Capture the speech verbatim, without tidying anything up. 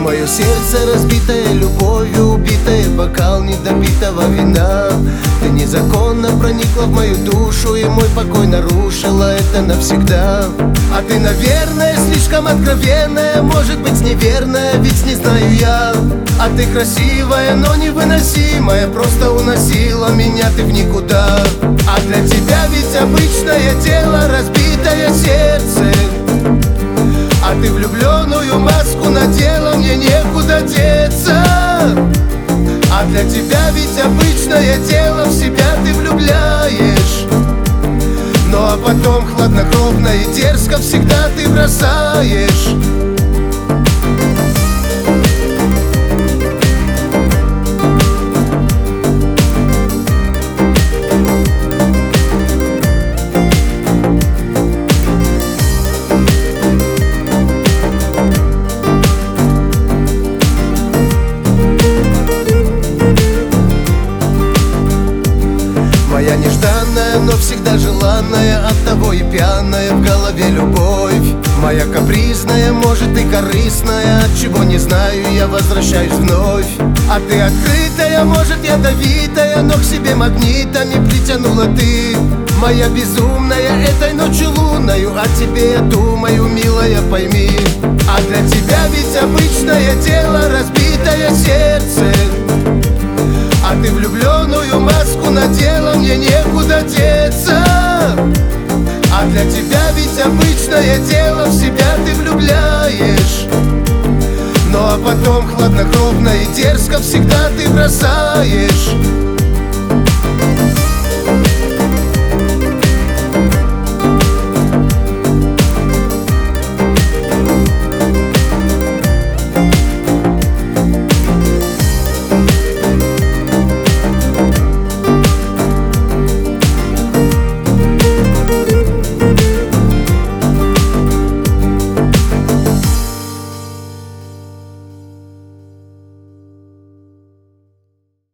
Мое сердце разбитое любовью, убитое, бокал недопитого вина. Ты незаконно проникла в мою душу, и мой покой нарушила это навсегда. А ты, наверное, слишком откровенная, может быть неверная, ведь не знаю я. А ты красивая, но невыносимая, просто уносила меня ты в никуда. А для тебя ведь обычное дело, разбитое сердце. А ты влюбленную маску надела, мне некуда деться. А для тебя ведь обычное дело, в себя ты влюбляешь. Ну а потом хладнокровно и дерзко всегда ты бросаешь. Моя нежданная, но всегда желанная, оттого и пьяная в голове любовь. Моя капризная, может и корыстная, от чего не знаю, я возвращаюсь вновь. А ты открытая, может ядовитая, но к себе магнитами притянула ты. Моя безумная, этой ночью лунною, о тебе я думаю, милая, пойми. А для тебя ведь обычное дело, разбитое сердце. А ты влюбленную маску надела, мне некуда деться. А для тебя ведь обычное дело, в себя ты влюбляешь. Ну а потом хладнокровно и дерзко всегда ты бросаешь.